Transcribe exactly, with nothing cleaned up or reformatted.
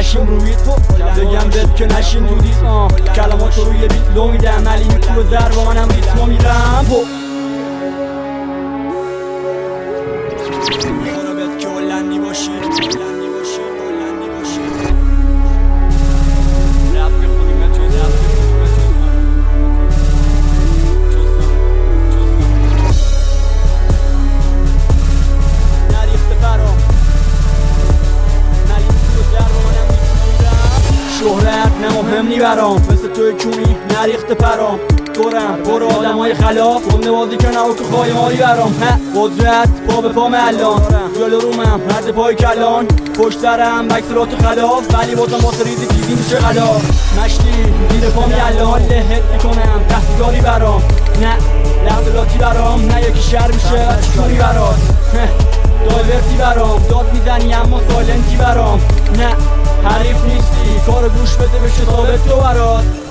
نشیم روی بگم بهت که نشین تو دیت آه کلامات رو روی بیت لو میدم علی تو زر با منم ریتمو میرم میخوانو بهت که هلندی باشی هلندی باشی هلندی باشی رب بخونیم چون رب بخونیم چون نریخت فرام نلی تو زر با منم ریتمو میرم شهرت نه مهم نی برام مثل توی کونی نریخت پرام دورم برو آدم های خلاف گنده بازی کنه و که خواهی ماری برام قدرت پا به پام الان جلو رومم رد پای کلان پشت سرم بکسرات خلاف ولی بازم واسه ریزی تیزی میشه خلاف مشتی زیر پامی الان لحت میکنم دستگاری برام نه لحظاتی برام نه یکی شر میشه چوری برات دایورتی برام داد میزنی اما سایلنتی برام نه حریف نیستی کارو گوش بده بشه ثابت تو برات